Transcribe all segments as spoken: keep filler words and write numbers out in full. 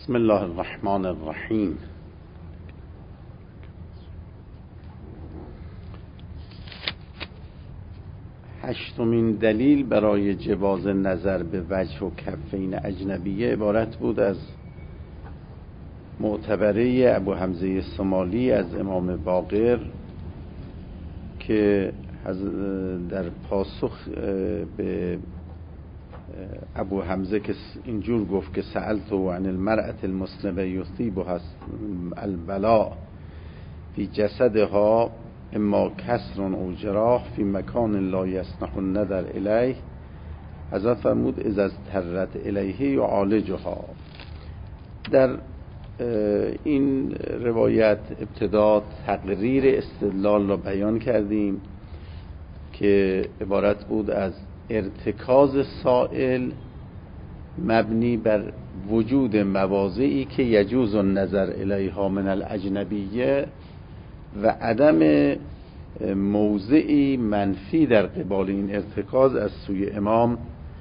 بسم الله الرحمن الرحیم. هشتمین دلیل برای جواز نظر به وجه و کفین اجنبیه عبارت بود از معتبره ابو حمزه سمالی از امام باقر که در پاسخ به ابو حمزه که اینجور گفت که سألتو عن المرأة المسلمة یصیبها البلاء فی جسدها اما کسر او جراح فی مکان لا یصلح النظر الیه، حضرت فرمود اذا اضطرت الیه یعالجها. در این روایت ابتدا تقریر استدلال را بیان کردیم که عبارت بود از ارتکاز سائل مبنی بر وجود مواضعی که یجوز النظر الیها من الاجنبیه و عدم موضعی منفی در قبال این ارتکاز از سوی امام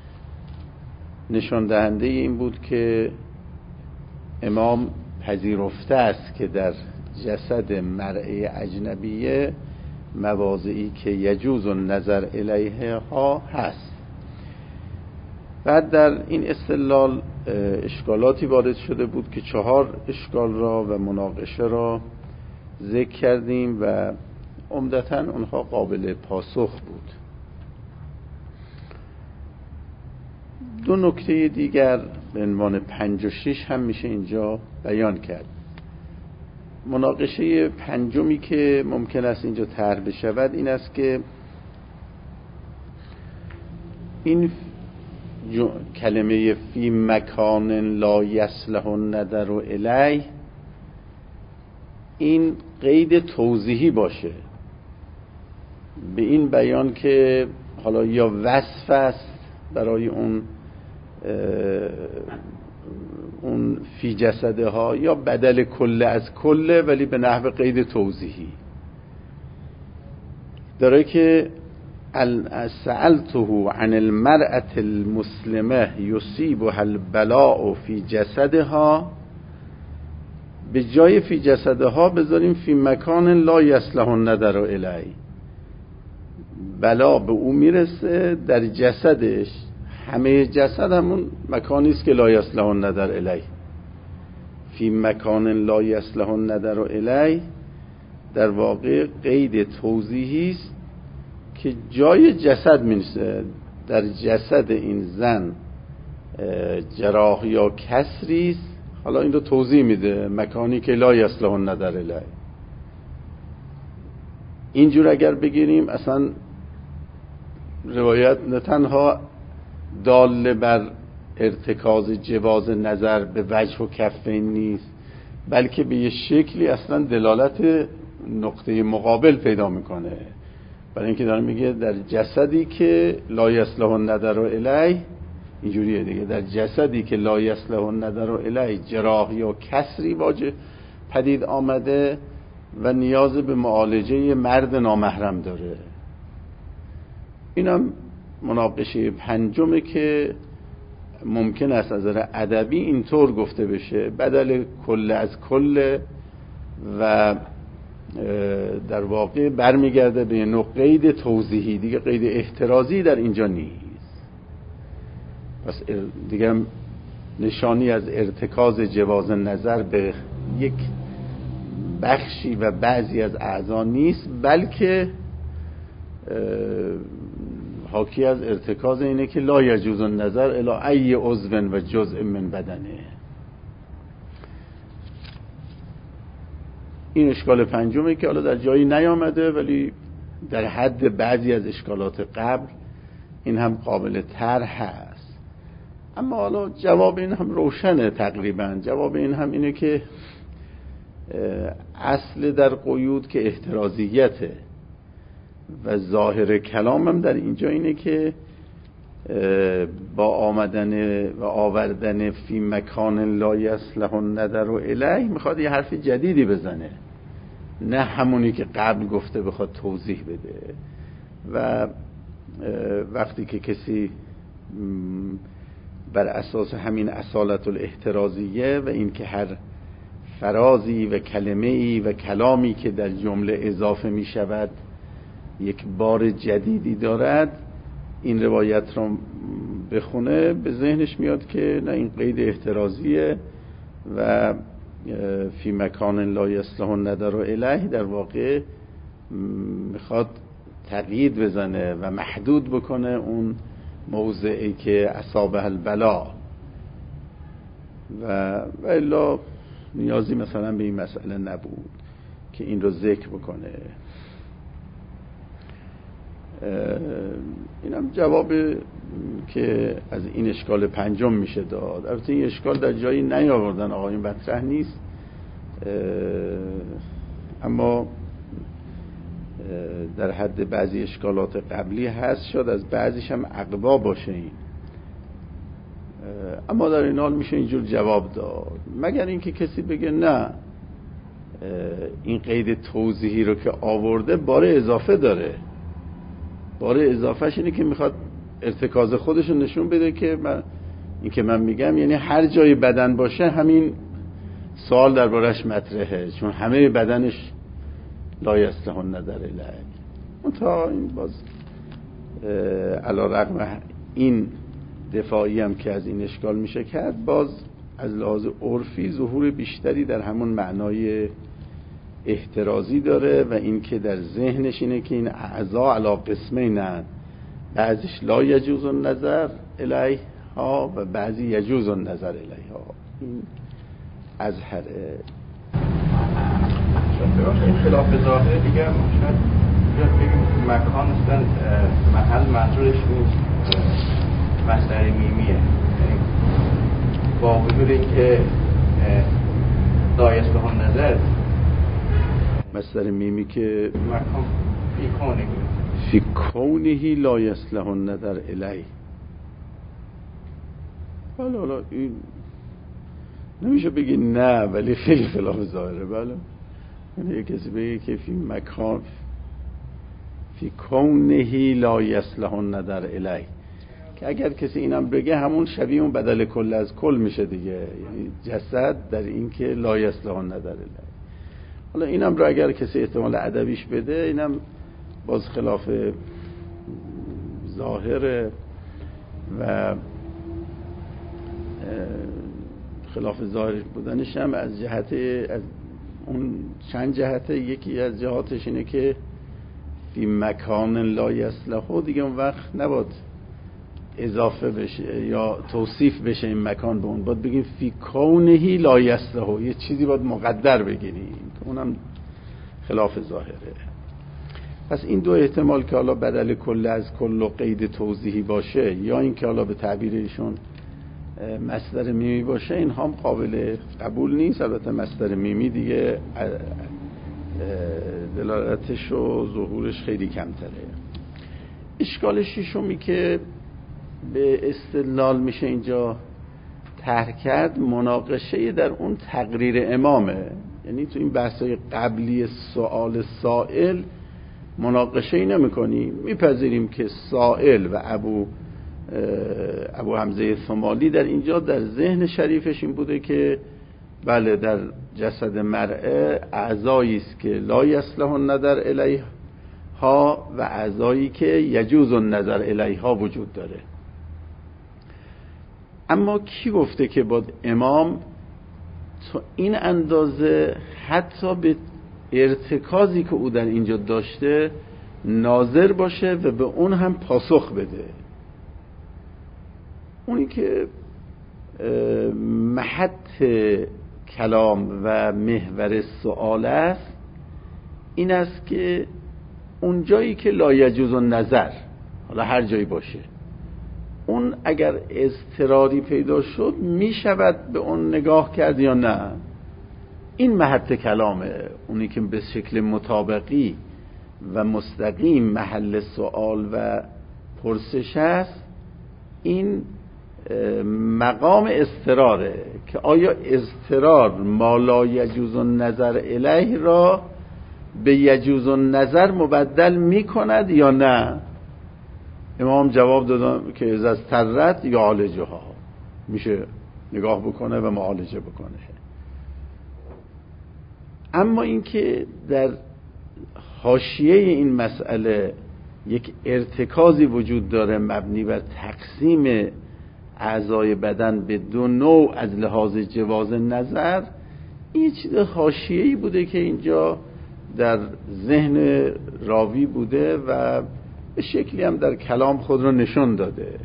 نشان دهنده این بود که امام پذیرفته است که در جسد مرء اجنبیه مواضعی که یجوز النظر الیها ها هست. بعد در این استدلال اشکالاتی وارد شده بود که چهار اشکال را و مناقشه را ذکر کردیم و عمدتاً اونها قابل پاسخ بود. دو نکته دیگر به عنوان پنج و شش هم میشه اینجا بیان کرد. مناقشه پنجمی که ممکن است اینجا طرح بشود این است که این کلمه فی مکان لا یصلح النظر الیه این قید توضیحی باشه به این بیان که حالا یا وصف است برای اون اون فی جسده ها یا بدل کل از کله ولی به نحو قید توضیحی داره که سألته عن المرأة المسلمة یصیبها البلاء فی جسدها، به جای فی جسدها بذاریم فی مکان لا یصلح النظر الیه، بلا به او میرسه در جسدش، همه جسد همون مکانی است که لا یصلح النظر الیه. فی مکان لا یصلح النظر الیه در واقع قید توضیحی است که جای جسد میرسه، در جسد این زن جراح یا کسری است، حالا این رو توضیح میده مکانی که لا یصلح النظر الیه. اینجور اگر بگیریم اصلا روایت نه تنها دال بر ارتکاز جواز نظر به وجه و کفین نیست بلکه به یه شکلی اصلا دلالت نقطه مقابل پیدا میکنه، برای اینکه داره میگه در جسدی که لا یصلح النظر الیه، اینجوریه دیگه، در جسدی که لا یصلح النظر الیه جراح یا کسری واجه پدید آمده و نیاز به معالجه مرد نامحرم داره. اینم مناقشه پنجمه که ممکن است از نظر ادبی اینطور گفته بشه بدل کل از کل و در واقع برمیگرده به نوع قید توضیحی، دیگه قید احترازی در اینجا نیست. پس دیگه نشانی از ارتکاز جواز نظر به یک بخشی و بعضی از اعضا نیست بلکه حاکی از ارتکاز اینه که لا یجوز النظر الی ای عضو و جزء من بدنه. این اشکال پنجمه که حالا در جایی نیامده ولی در حد بعضی از اشکالات قبل این هم قابل طرح هست. اما حالا جواب این هم روشنه تقریبا. جواب این هم اینه که اصل در قیود که احترازیته و ظاهر کلام هم در اینجا اینه که با آمدن و آوردن فی مکان لا یصلح النظر الیه میخواد یه حرف جدیدی بزنه، نه همونی که قبل گفته بخواد توضیح بده. و وقتی که کسی بر اساس همین اصالت الاحترازیه و این که هر فرازی و کلمه‌ای و کلامی که در جمله اضافه می شود یک بار جدیدی دارد، این روایت رو بخونه به ذهنش میاد که نه، این قید احترازیه و فی مکان لا یصلح النظر الیه در واقع میخواد تقیید بزنه و محدود بکنه اون موضعی که اصابه البلا و الا نیازی مثلا به این مسئله نبود که این رو ذکر بکنه. اینم جواب که از این اشکال پنجم میشه داد. البته این اشکال در جایی نیاوردن، آقایون مطرح نیست، اما در حد بعضی اشکالات قبلی هست، شد از بعضیش هم عقبا باشه این، اما در این حال میشه اینجور جواب داد، مگر اینکه کسی بگه نه، این قید توضیحی رو که آورده بار اضافه داره، بار اضافهش اینه که میخواد ارتکاز خودش رو نشون بده که من این که من میگم یعنی هر جای بدن باشه همین سوال دربارش مطرحه، چون همه بدنش لا یصلح النظر الیه. اون تا این باز علی رغم این دفاعی هم که از این اشکال میشه کرد، باز از لحاظ عرفی ظهور بیشتری در همون معنای احترازی داره و این که در ذهنش اینه که این اعضا علی قسمینن، بعضیش لا یجوز النظر الیها و بعضی یجوز النظر الیها. این ازهره. این خلاف ظاهر دیگه شاید بیاد بگیم مکان اصلا محل منظورش نیست، مصدر میمیه، با وجود اینکه لا یصلح النظر مصدر میمی که مکان فی کونه فی کونه لا یصلح النظر الیه. حالا حالا این نمیشه بگی نه، ولی خیلی خلاف ظاهره. بله، یعنی یک کسی بگه که فی مکان فی کونه لا یصلح النظر الیه، که اگر کسی اینم بگه همون شبیه اون بدل کل از کل میشه دیگه، یعنی جسد در این که لا یصلح النظر الیه. حالا اینم رو اگر کسی احتمال ادبیش بده، اینم باز خلاف ظاهر و خلاف ظاهر بودنش هم از جهت از اون چند جهته. یکی از جهاتش اینه که فی مکان لا یصلح دیگه اون وقت نباید اضافه بشه یا توصیف بشه این مکان به اون، باید بگیم فی کونه لا یصلح، یه چیزی باید مقدر بگیریم که اونم خلاف ظاهره. پس این دو احتمال که حالا بدل کل از کل و قید توضیحی باشه یا این که حالا به تعبیر ایشون مصدر میمی باشه، این هم قابل قبول نیست. البته مصدر میمی دیگه دلالتش و ظهورش خیلی کمتره. اشکال ششمی که به استدلال میشه اینجا طرح کرد، مناقشه در اون تقریر امامه. یعنی تو این بحثای قبلی سوال سائل مناقشه ای نمی کنیم، میپذیریم که سائل و ابو ابو حمزه ثمالی در اینجا در ذهن شریفش این بوده که بله، در جسد مرء اعضایی است که لا یصلح النظر الیها و اعضایی که یجوز النظر الیها وجود داره. اما کی گفته که باید امام تا این اندازه حتی به ارتکازی که او در اینجا داشته ناظر باشه و به اون هم پاسخ بده؟ اونی که محط کلام و محور سؤال است این است که اون جایی که لا یجوز النظر، حالا هر جایی باشه، اون اگر اضطراری پیدا شد می شود به اون نگاه کرد یا نه؟ این محط کلامه. اونی که به شکل مطابقی و مستقیم محل سؤال و پرسش است، این مقام اضطراره که آیا اضطرار ما لا یجوز النظر الیه را به یجوز النظر مبدل می کند یا نه؟ امام جواب دادن که از ترت یا عالجها، میشه نگاه بکنه و معالجه بکنه. اما اینکه در حاشیه این مسئله یک ارتکازی وجود داره مبنی بر تقسیم اعضای بدن به دو نوع از لحاظ جواز نظر، این چیز حاشیه‌ای بوده که اینجا در ذهن راوی بوده و به شکلی هم در کلام خود رو نشون داده.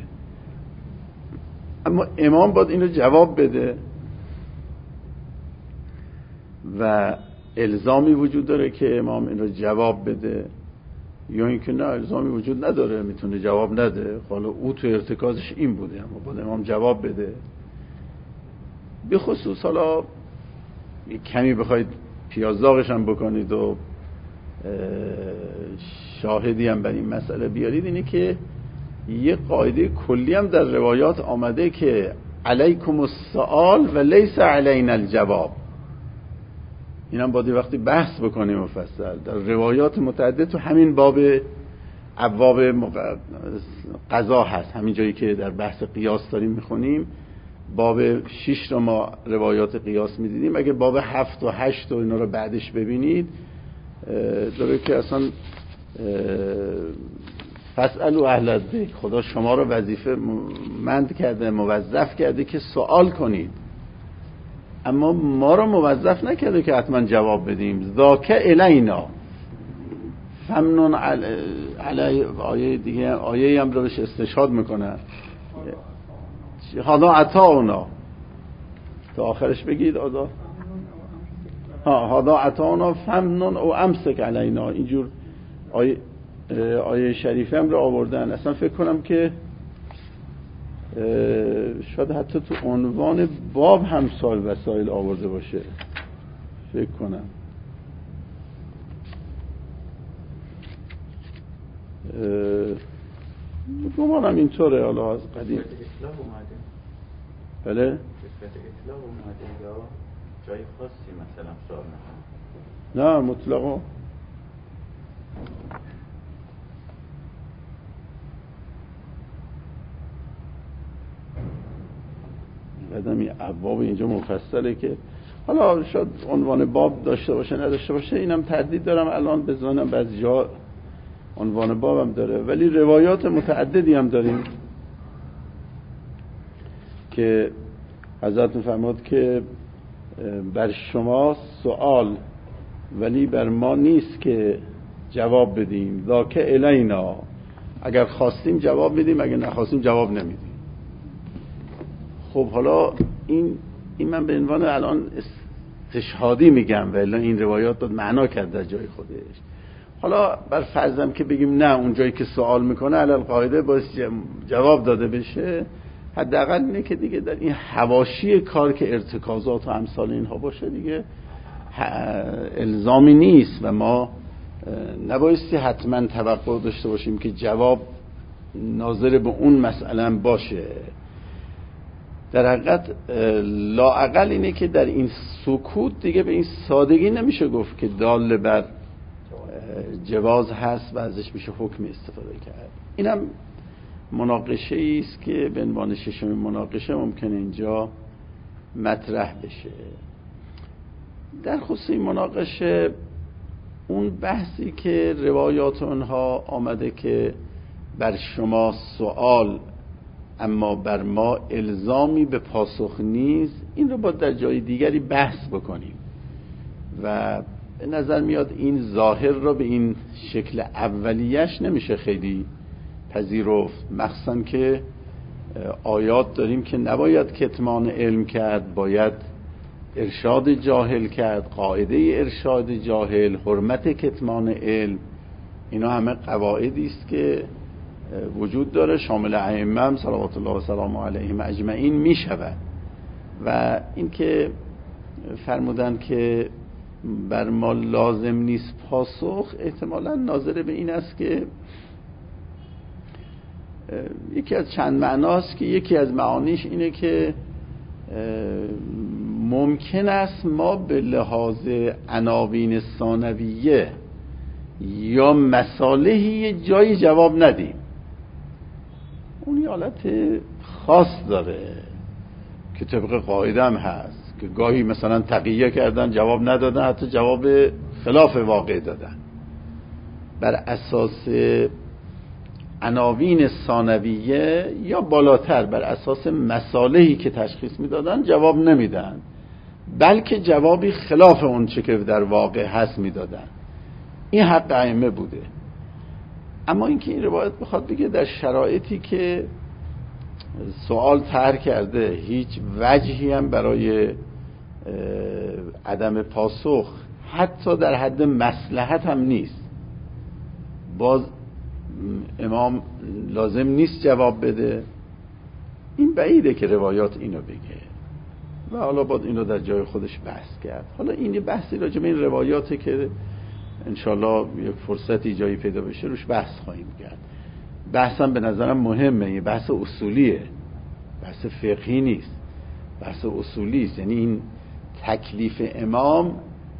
اما امام باید اینو جواب بده و الزامی وجود داره که امام این رو جواب بده، یا اینکه نه الزامی وجود نداره، میتونه جواب نده، حالا او تو ارتکازش این بوده اما باید امام جواب بده. به خصوص حالا کمی بخواید پیازداغش هم بکنید و شاهدی هم بر این مسئله بیارید، اینه که یه قاعده کلی هم در روایات آمده که علیکم السؤال و لیس علینا الجواب. این هم باید وقتی بحث بکنیم مفصل در روایات متعدد تو همین باب ابواب قضا هست، همین جایی که در بحث قیاس داریم میخونیم باب شش رو ما روایات قیاس میدیدیم. اگه باب هفت و هشت و اینا رو بعدش ببینید داره که اصلا فاسألوا اهل الذکر، خدا شما رو وظیفه مند کرده، موظف کرده که سوال کنید، اما ما رو موظف نکرده که حتما جواب بدیم. ذاک الینا فمنون علی آیه دیگه، آیه هم رو بهش استشهاد میکنه، هادا عطاونا تا آخرش بگید آدا ها هادا عطاونا فمنون او امسک علینا. اینجور آیه آیه شریفه هم رو آوردن. اصلا فکر کنم که شاید حتی تو عنوان باب هم سال وسایل آورده باشه، فکر کنم گمانم اینطوره. حالا از قدیم بله اطلاق اومده یا جای خاصی مثلا سوال نه نکنه؟ مطلقا قدم این ابواب اینجا مفصله که حالا شاید عنوان باب داشته باشه نداشته باشه، اینم تردید دارم الان بزنم. بعضی جا عنوان باب هم داره ولی روایات متعددی هم داریم که حضرت می‌فرماد که بر شما سوال ولی بر ما نیست که جواب بدیم. ذاک الینا، اگر خواستیم جواب میدیم، اگر نخواستیم جواب نمیدیم. خب حالا این این من به عنوان الان استشهادی میگم ولی این روایات داد معنا کرد در جای خودش. حالا بر فرضم که بگیم نه اون جایی که سوال میکنه علل قاعده باید جواب داده بشه، حداقل اینه که دیگه در این حواشی کار که ارتکازات و امثال اینها باشه دیگه الزامی نیست و ما نبایستی حتما توقع داشته باشیم که جواب ناظر به اون مسئله باشه. در حقیقت لااقل اینه که در این سکوت دیگه به این سادگی نمیشه گفت که دال بر جواز هست و ازش میشه حکم استفاده کرد. اینم مناقشه ای است که به عنوان ششم مناقشه ممکنه اینجا مطرح بشه. در خصوص این مناقشه اون بحثی که روایات اونها آمده که بر شما سوال اما بر ما الزامی به پاسخ نیست، این رو باید در جای دیگری بحث بکنیم و به نظر میاد این ظاهر رو به این شکل اولیش نمیشه خیلی پذیرفت، مخصوصا که آیات داریم که نباید کتمان علم کرد، باید ارشاد جاهل کرد، قاعده ارشاد جاهل، حرمت کتمان علم، اینا همه قواعدی است که وجود داره، شامل ائمه هم صلوات الله و سلامه علیهم اجمعین می شود. و این که فرمودن که بر ما لازم نیست پاسخ، احتمالاً ناظر به این است که یکی از چند معناست که یکی از معانیش اینه که ممکن است ما به لحاظ عناوین ثانویه یا مصالحی جایی جواب ندیم. اون یه حالت خاص داره که طبق قاعده هم هست که گاهی مثلا تقیه کردن جواب ندادن، حتی جواب خلاف واقع دادن. بر اساس عناوین ثانویه یا بالاتر بر اساس مصالحی که تشخیص میدادن جواب نمیدن، بلکه جوابی خلاف اون چه که در واقع هست میدادن. این حق ائمه بوده. اما اینکه این روایت بخواد بگه در شرایطی که سوال طرح کرده هیچ وجهی هم برای عدم پاسخ حتی در حد مصلحت هم نیست، باز امام لازم نیست جواب بده، این بعیده که روایات اینو بگه و حالا باید اینو در جای خودش بحث کرد. حالا این بحثی راجع به این روایاته که انشالله یک فرصتی جایی پیدا بشه روش بحث خواهیم کرد. بحثم به نظرم مهمه، یه بحث اصولیه، بحث فقهی نیست، بحث اصولی است. یعنی این تکلیف امام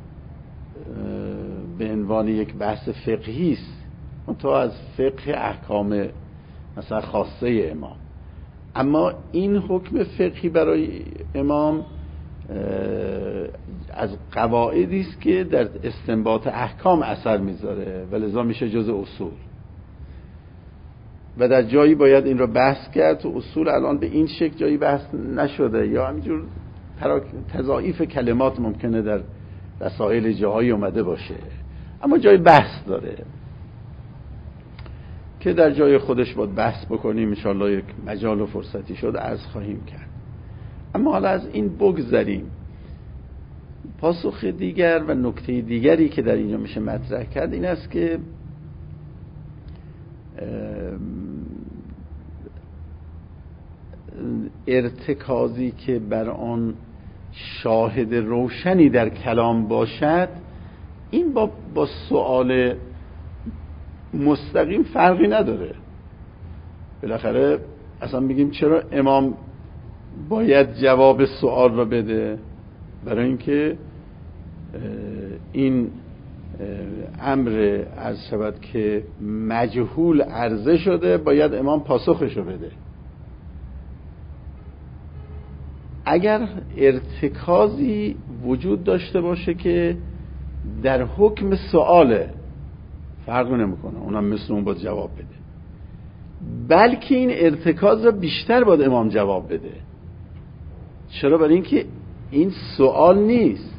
به عنوان یک بحث فقهی است، تا از فقه احکام مثلا خاصه امام. اما این حکم فقهی برای امام از قواعدی است که در استنباط احکام اثر میذاره و لذا میشه جز اصول و در جایی باید این رو بحث کرد. تو اصول الان به این شکل جایی بحث نشده یا همینجور تضاعیف کلمات ممکنه در رسائل جاهایی اومده باشه، اما جای بحث داره که در جای خودش باید بحث بکنیم. انشاءالله یک مجال و فرصتی شد عرض خواهیم کرد. اما حالا از این بگذریم. پاسخ دیگر و نکته دیگری که در اینجا میشه مطرح کرد این است که ارتکازی که بر آن شاهد روشنی در کلام باشد، این با, با سؤال مستقیم فرقی نداره. بالاخره اصلا میگیم چرا امام باید جواب سؤال را بده؟ برای اینکه این امر عرض شود که مجهول عرضه شده، باید امام پاسخش رو بده. اگر ارتکازی وجود داشته باشه که در حکم سؤاله، فرق نمیکنه، اونم مثل اون باید جواب بده، بلکه این ارتکاز را بیشتر باید امام جواب بده. چرا؟ برای اینکه این سؤال نیست،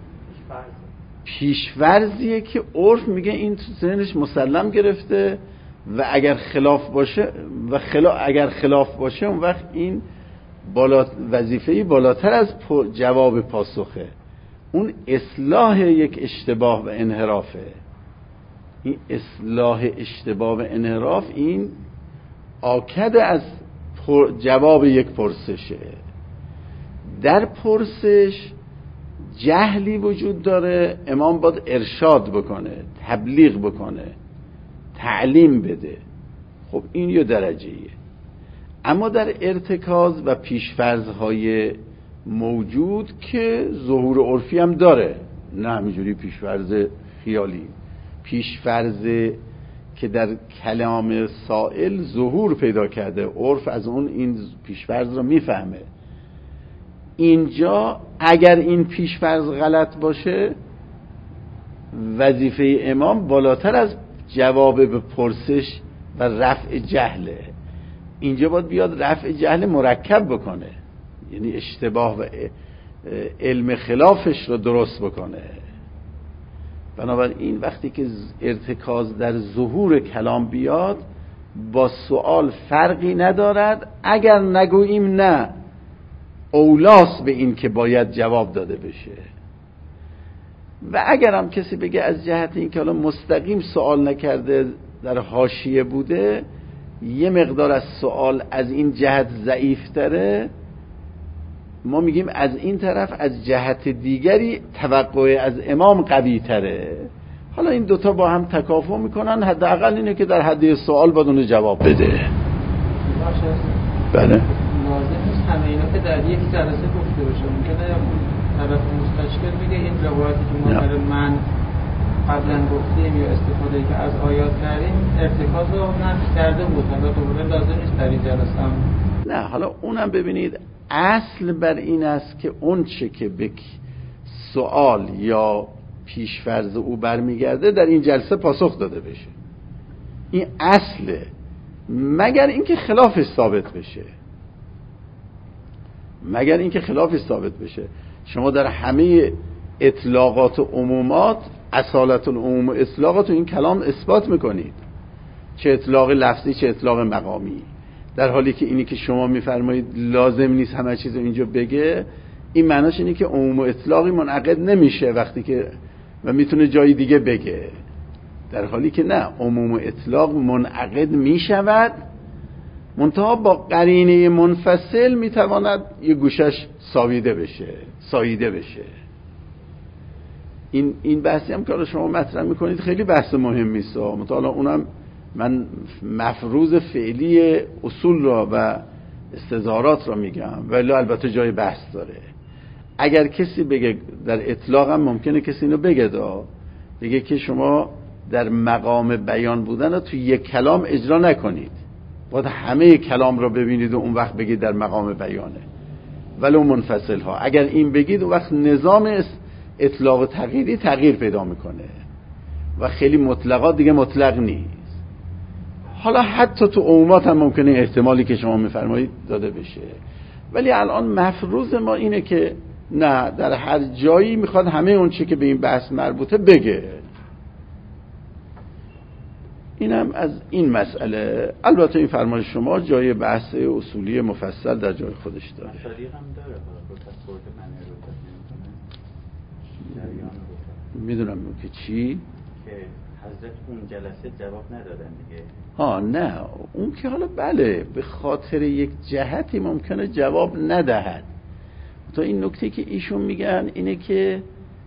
پیش‌فرضیه که عرف میگه این تو ذهنش مسلم گرفته و اگر خلاف باشه و خلا... اگر خلاف باشه اون وقت این بالا... وظیفه‌ای بالاتر از جواب پاسخه، اون اصلاح یک اشتباه و انحرافه. این اصلاح اشتباه و انحراف این آکد از پر... جواب یک پرسشه. در پرسش جهلی وجود داره، امام باید ارشاد بکنه، تبلیغ بکنه، تعلیم بده. خب این یه درجهیه. اما در ارتکاز و پیشفرض‌های موجود که ظهور عرفی هم داره، نه همینجوری پیشفرض خیالی، پیشفرض که در کلام سائل ظهور پیدا کرده، عرف از اون این پیشفرض رو میفهمه. اینجا اگر این پیشفرض غلط باشه، وظیفه امام بالاتر از جواب به پرسش و رفع جهله. اینجا باید بیاد رفع جهل مرکب بکنه، یعنی اشتباه و علم خلافش رو درست بکنه. بنابراین وقتی که ارتکاز در ظهور کلام بیاد، با سوال فرقی ندارد. اگر نگوییم نه اولاس به این که باید جواب داده بشه، و اگر هم کسی بگه از جهت این که حالا مستقیم سوال نکرده در حاشیه بوده، یه مقدار از سوال از این جهت ضعیف تره، ما میگیم از این طرف از جهت دیگری توقع از امام قوی تره. حالا این دوتا با هم تکافؤ میکنن، حداقل اینه که در حد سوال باید اونو جواب بده. بله لازم نیست همه اینا که در یک جلسه گفته باشه. ممکنه طرف مستشکل میگه این روایتی که ما برای من قبلا گفتیم یا استفاده که از آیات کردیم ارتکاز رو نفی کرده بود، حالا دوباره لازم نیست در این جلسه هم. نه، حالا اونم ببینید اصل بر این است که اون چه که به سوال یا پیشفرض او برمیگرده در این جلسه پاسخ داده بشه. این اصله، مگر اینکه خلافش ثابت بشه. مگر اینکه خلافش ثابت بشه. شما در همه اطلاقات و عمومات اصالت العموم و اطلاقات و این کلام اثبات میکنید، چه اطلاق لفظی چه اطلاق مقامی، در حالی که اینی که شما میفرمایید لازم نیست همه چیز رو اینجا بگه، این معناش اینه که عموم و اطلاقی منعقد نمیشه وقتی که و میتونه جای دیگه بگه، در حالی که نه، عموم و اطلاق منعقد میشود، منتها با قرینه منفصل میتواند یه گوشش ساویده بشه، ساییده بشه. این این بحثی هم که شما مطرح میکنید خیلی بحث مهمی است، منتها اونم من مفروض فعلی اصول را و استظهارات را میگم، ولی البته جای بحث داره. اگر کسی بگه در اطلاق هم ممکنه کسی اینو بگه دا بگه که شما در مقام بیان بودن رو تو یک کلام اجرا نکنید، باید همه کلام رو ببینید و اون وقت بگید در مقام بیانه، ولو منفصل ها. اگر این بگید اون وقت نظام اطلاق و تغییری تغییر پیدا میکنه و خیلی مطلقات دیگه مطلق نیست. حالا حتی تو عمومات هم ممکنه احتمالی که شما میفرمایید داده بشه، ولی الان مفروض ما اینه که نه، در هر جایی میخواد همه اون چی که به این بحث مربوطه بگه. اینم از این مسئله. البته این فرمایش شما جای بحث اصولی مفصل در جای خودش داره. مصادیق هم داره، میدونم که چی؟ که حضرت اون جلسه جواب ندادن دیگه. ها نه، اون که حالا بله به خاطر یک جهتی ممکنه جواب ندهد. تا این نکته که ایشون میگن اینه که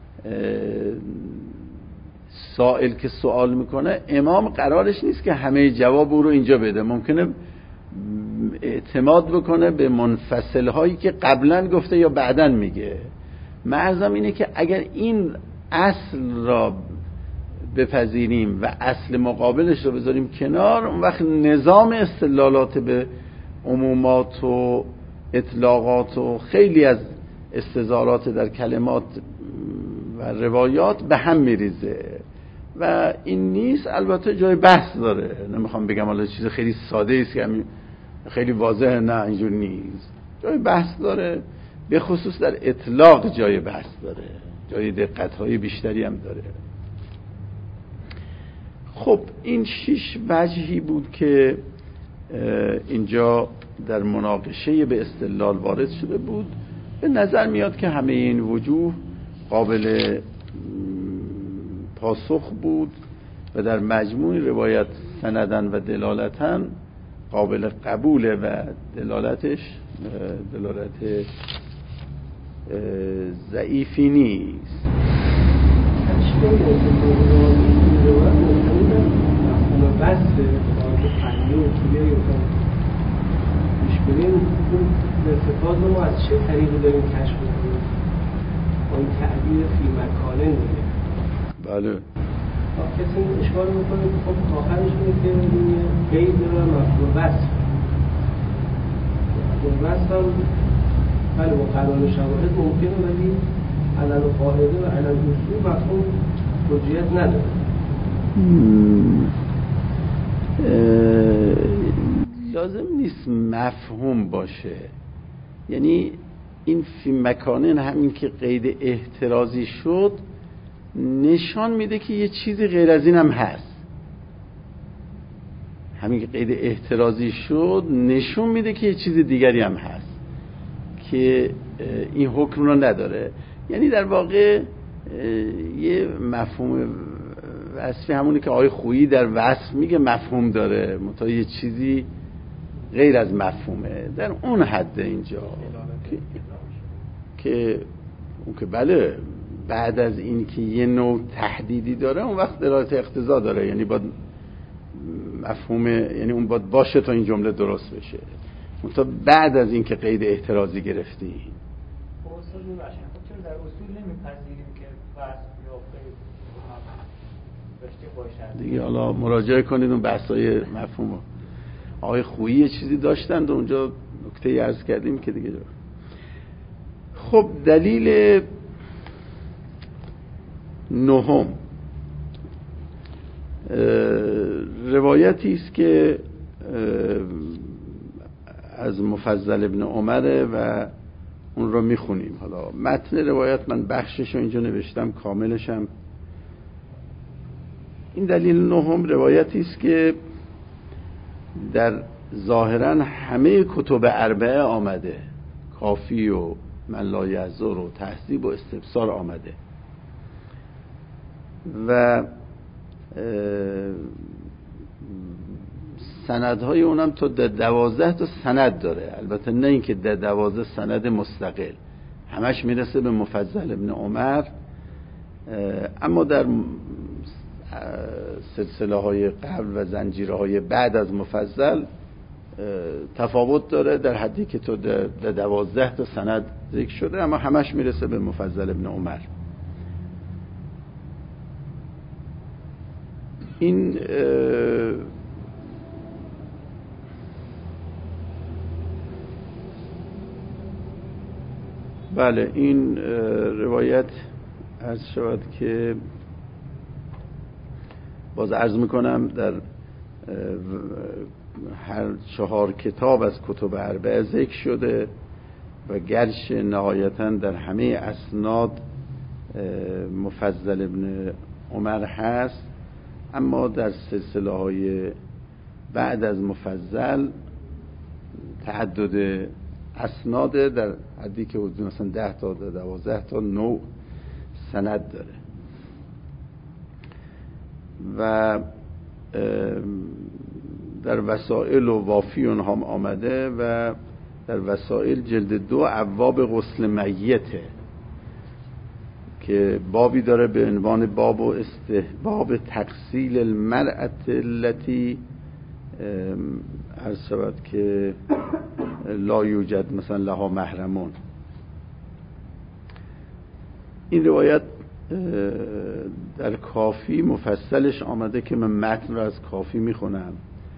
سائل که سوال میکنه امام قرارش نیست که همه جواب او رو اینجا بده، ممکنه اعتماد بکنه به منفصل هایی که قبلا گفته یا بعداً میگه. معظم اینه که اگر این اصل را بپذیریم و اصل مقابلش رو بذاریم کنار، اون وقت نظام استدلالات به عمومات و اطلاقات و خیلی از استظهارات در کلمات و روایات به هم میریزه و این نیست. البته جای بحث داره، نمیخوام بگم حالا چیز خیلی ساده است که خیلی واضحه، نه اینجور نیست، جای بحث داره، به خصوص در اطلاق جای بحث داره، جای دقت‌های بیشتری هم داره. خب این شش وجهی بود که اینجا در مناقشه به استدلال وارد شده بود. به نظر میاد که همه این وجوه قابل پاسخ بود و در مجموع روایت سندن و دلالتن قابل قبوله و دلالتش دلالت ضعیفی نیست. ارتفاض رو ما از چه طریقی داریم کشف کنیم؟ با این تعبیر فی مکانه میگه. بله. کسی این اشکال میکنه که خب آخرش اینه که این قید داره مفعول وصف. مفعول وصف هم بله با قرار شواهد ممکنه، ولی علل قاعده و علل اصول مفهوم حجیت نداره. لازم نیست مفهوم باشه، یعنی این فی مکانن همین که قید احترازی شد نشان میده که یه چیزی غیر از این هم هست. همین که قید احترازی شد نشون میده که یه چیز دیگری هم هست که این حکم رو نداره. یعنی در واقع یه مفهوم وصفی همونی که آقای خویی در وصف میگه مفهوم داره، منتها یه چیزی غیر از مفهومه، در اون حد اینجا که, که اون که بله بعد از این که یه نوع تحدیدی داره اون وقت دلالت اقتضا داره، یعنی باید مفهوم، یعنی اون باید باشه تا این جمله درست بشه، منتها بعد از این که قید احترازی گرفتی. اصول باشه، چون در اصول نمیپذیریم که وصف یا قید داشته باشه دیگه. حالا مراجعه کنید اون بحثای مفهوم. آقای خویی یه چیزی داشتند و اونجا نکته عرض کردیم که دیگه خب دلیل نهم روایتی است که از مفضل ابن عمر و اون رو میخونیم. حالا متن روایت من بخشش رو اینجا نوشتم، کاملش هم. این دلیل نهم روایتی است که در ظاهرا همه کتب اربعه آمده، کافی و من لا یحضر و تهذیب و استبصار آمده و سندهای اونم تا دوازده تا سند داره. البته نه اینکه در دوازده سند مستقل، همش میرسه به مفضل ابن عمر، اما در سلسله های قبل و زنجیره های بعد از مفضل تفاوت داره، در حدی که تو در دوازده تا سند ذکر شده، اما همش میرسه به مفضل ابن عمر. این بله این روایت عرض شود که باز عرض میکنم در هر چهار کتاب از کتب اربعه ذکر شده و گرچه نهایتا در همه اسناد مفضل ابن عمر هست، اما در سلسله های بعد از مفضل تعدد اسناد در حدی که حدود مثلا ده تا دوازده تا نوع سند داره و در وسائل و وافی اونها هم آمده و در وسائل جلد دو ابواب غسل میته که بابی داره به عنوان باب و استحباب تغسیل المرأة التي عرض شود که لا یوجد مثلا لها محرمون. این روایت در کافی مفصلش آمده که من متن رو از کافی میخونم.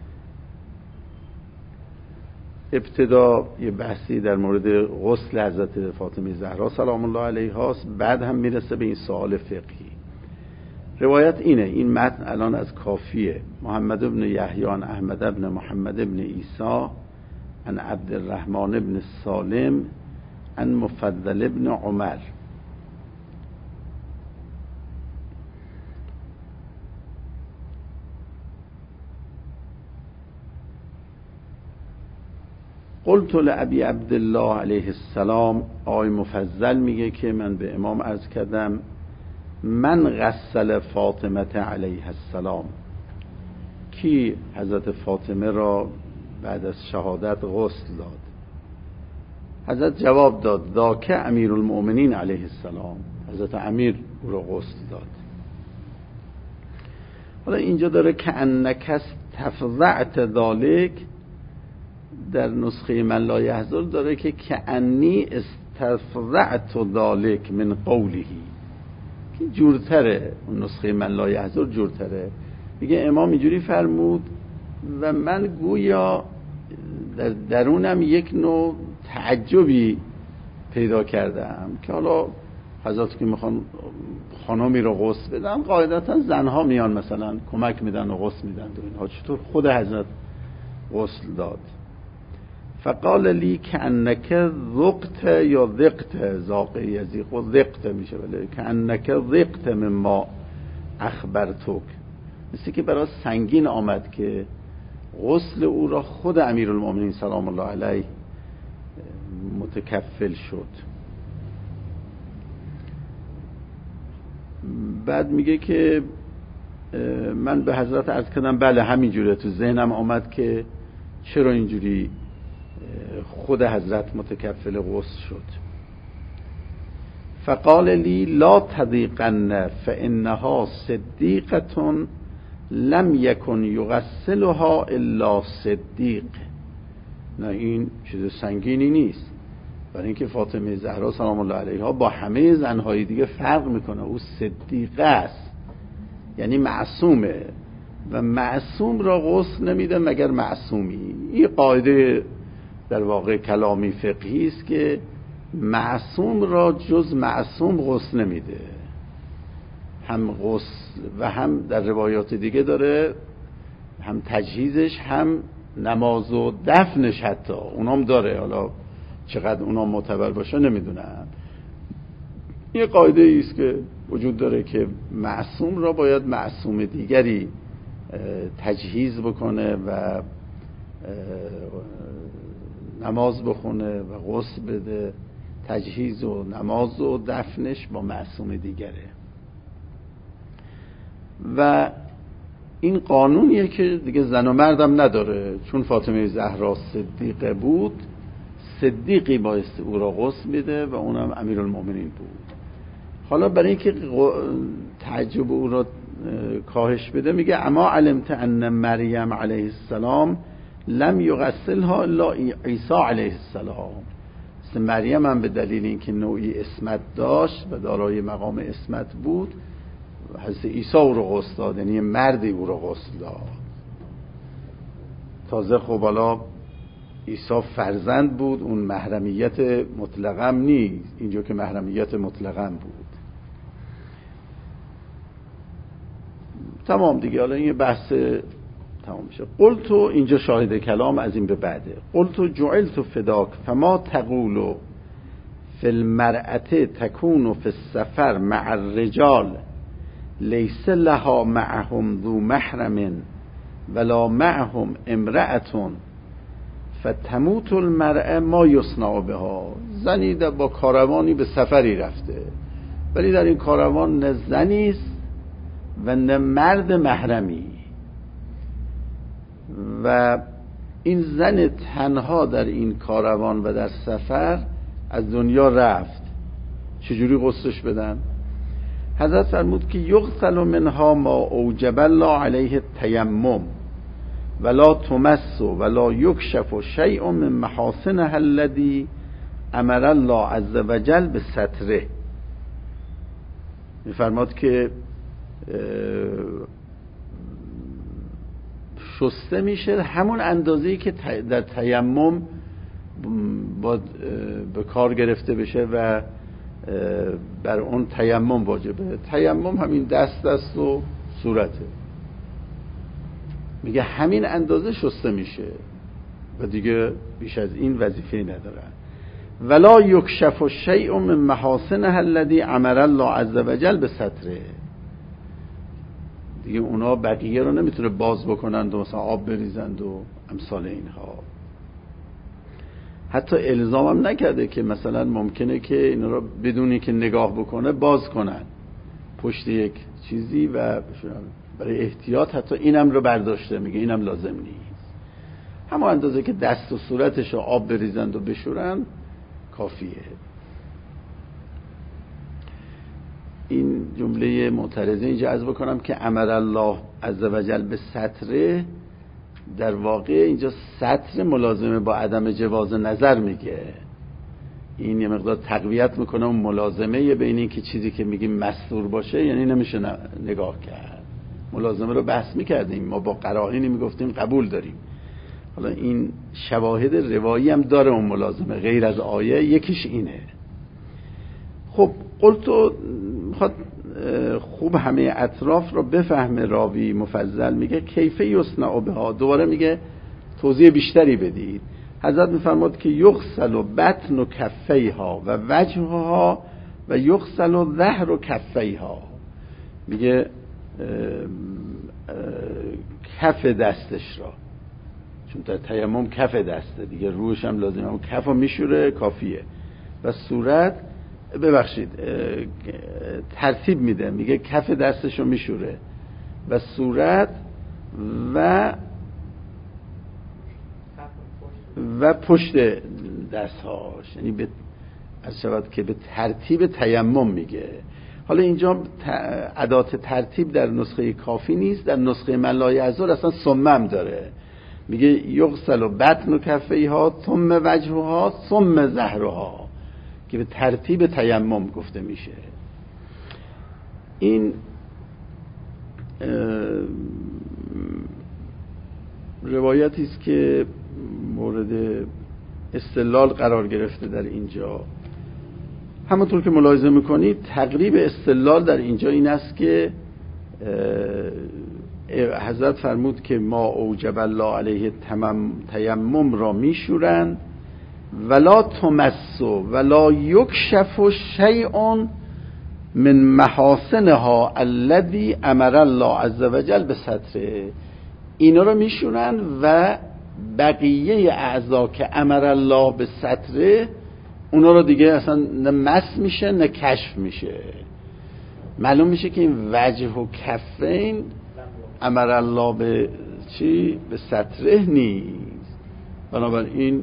ابتدا یه بحثی در مورد غسل حضرت فاطمه زهرا سلام الله علیها است، بعد هم میرسه به این سوال فقهی. روایت اینه، این متن الان از کافیه. محمد ابن یحیی عن احمد ابن محمد ابن عیسی عن عبدالرحمن ابن سالم عن مفضل ابن عمر. قلت لابی عبدالله علیه السلام، آقای مفضل میگه که من به امام عرض کردم من غسل فاطمه علیه السلام، کی حضرت فاطمه را بعد از شهادت غسل داد؟ حضرت جواب داد ذاک امیر المؤمنین علیه السلام، حضرت امیر او را غسل داد. حالا اینجا داره که انک تفضعت ذالک، در نسخه من لا یحضر داره که کأنی استفضعت ذالک من قوله، که جورتره، اون نسخه من لا یحضر جورتره. میگه امام اینجوری فرمود و من گویا در درونم یک نوع تعجبی پیدا کردم که حالا حضرت که میخوان خانمی رو غسل بدن، قاعدتا زنها میان مثلا کمک میدن و غسل میدن و اینها، چطور خود حضرت غسل داد؟ فقال لی کأنک ذقت یا ذقت، ذاق یذیق و ذقت میشه، ولی کأنک ذقت مما اخبرتک، مثل که برای سنگین آمد که غسل او را خود امیرالمومنین سلام الله علیه متکفل شد. بعد میگه که من به حضرت عرض کردم بله همینجوره، تو ذهنم آمد که چرا اینجوری خود حضرت متکفل غسل شد. فقال لی لا تضیقن فانها صدیقه لم یکن یغسلها الا صدیق. نه این چیز سنگینی نیست، برای اینکه فاطمه زهرا سلام الله علیها با همه زنهای دیگه فرق میکنه، او صدیقه است، یعنی معصومه و معصوم را غسل نمیده مگر معصومی. این قاعده در واقع کلامی فقهی است که معصوم را جز معصوم غسل نمیده، هم غسل و هم در روایات دیگه داره، هم تجهیزش هم نماز و دفنش، حتی اونام داره. حالا چقدر اونام معتبر باشه نمیدونم. یه قاعده ایست که وجود داره که معصوم را باید معصوم دیگری تجهیز بکنه و نماز بخونه و غسل بده. تجهیز و نماز و دفنش با معصوم دیگره. و این قانونیه که دیگه زن و مردم نداره. چون فاطمه زهرا صدیقه بود، صدیقی بایستی او را غسل بده و اونم امیرالمومنین بود. حالا برای اینکه تعجب او را کاهش بده میگه اما علمت ان مریم علیه السلام لم یغسلها الا عیسی علیه السلام. مریم هم به دلیل اینکه نوعی اسمت داشت و دارای مقام اسمت بود، حضرت عیسی او رو غسل داد، یعنی مردی او رو غسل داد. تازه خب حالا عیسی فرزند بود، اون محرمیت مطلقم نیست، اینجا که محرمیت مطلقم بود. تمام دیگه. حالا این بحث تمام میشه. قلت اینجا شاهد کلام از این به بعده. قلت جعلت فداک فما تقول فی المرأة تکون فی السفر مع الرجال لیس لها معهم ذو محرم ولا معهم امرأة فتموت المرأة ما یصنع بها. زنی با کاروانی به سفری رفته، ولی در این کاروان نه زنی است و نه مرد محرمی، و این زن تنها در این کاروان و در سفر از دنیا رفت. چجوری غسلش بدن؟ حضرت فرمود که یغسل منها ما اوجب الله علیه التیمم ولا تمس ولا یکشف شیء من محاسنها الذی امر الله عز وجل به ستره. میفرماد که شسته میشه همون اندازه‌ای که در تیمم با به کار گرفته بشه و بر اون تیمم واجبه. تیمم همین دست دست و صورته. میگه همین اندازه شسته میشه و دیگه بیش از این وظیفه ندارن. ولا یکشف شیء من محاسنها الذی امر الله عز وجل به ستره. دیگه اونا بقیه رو نمیتونه باز بکنند و مثلا آب بریزند و امثال اینها. حتی الزام هم نکرده که مثلا ممکنه که اینا رو بدونی که نگاه بکنه باز کنن پشت یک چیزی و برای احتیاط حتی اینم رو برداشته. میگه اینم لازم نیست، همون اندازه که دست و صورتش رو آب بریزند و بشورن کافیه. این جمله معترضه اینجا عرض بکنم که امر الله عز وجل به ستره، در واقع اینجا ستر ملازمه با عدم جواز نظر میگه. این یه مقدار تقویت میکنه اون ملازمه بین این که چیزی که میگیم مستور باشه یعنی نمیشه نگاه کرد. ملازمه رو بحث میکردیم ما، با قرائنی میگفتیم قبول داریم. حالا این شواهد روایی هم داره اون ملازمه غیر از آیه، یکیش اینه. خب قلتو میخواد خوب همه اطراف رو بفهمه راوی مفضل، میگه کیفه یصنع بها. دوباره میگه توضیح بیشتری بدید. حضرت میفرماد که یغسل بطن و کفیها و وجهها و یغسل ظهر و کفیها. میگه کف دستش را، چون در تیمم کف دسته دیگه، روش هم لازمه اون کف رو میشوره کافیه. و صورت ببخشید ترتیب میده، میگه کف دستش رو میشوره و صورت و و پشت دستهاش، یعنی به از شود که به ترتیب تیمم میگه. حالا اینجا ادات ترتیب در نسخه کافی نیست، در نسخه من لا یعذر اصلا ثمم داره. میگه یغسل و بطن و کفیها ثم وجهها ثم ظهرها، که به ترتیب تیمم گفته میشه. این روایتی است که مورد استدلال قرار گرفته در اینجا. همونطور که ملاحظه میکنید تقریب استدلال در اینجا این است که حضرت فرمود که ما اوجب الله علیه تیمم را میشورند ولا تمسو ولا یکشف شیء من محاسنها الذی امر الله عز وجل به ستره. اینا رو میشورند و بقیه اعضا که امر الله به ستره اونا رو دیگه اصلا نه مس میشه نه کشف میشه. معلوم میشه که این وجه و کفین امر الله به چی؟ به ستره نیست. بنابراین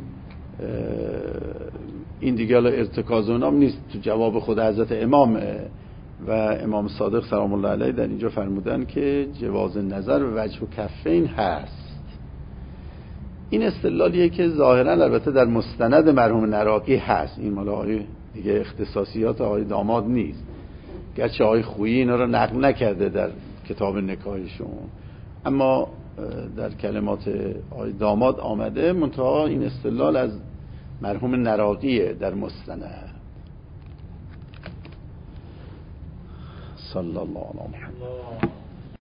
این دیگه ارتکاز اونام نیست، تو جواب خود حضرت امام و امام صادق سلام الله علیه در اینجا فرمودن که جواز نظر به وجه و کفین هست. این استدلالیه که ظاهرا البته در مستند مرحوم نراقی هست، این مال آقای دیگه اختصاصیات آقای داماد نیست، گرچه آقای خویی اینا رو نقل نکرده در کتاب نکاحشون، اما در کلمات آقای داماد آمده. منتها این استدلال از مرحوم نراقیه در مستند. صلی الله علیه و محمد.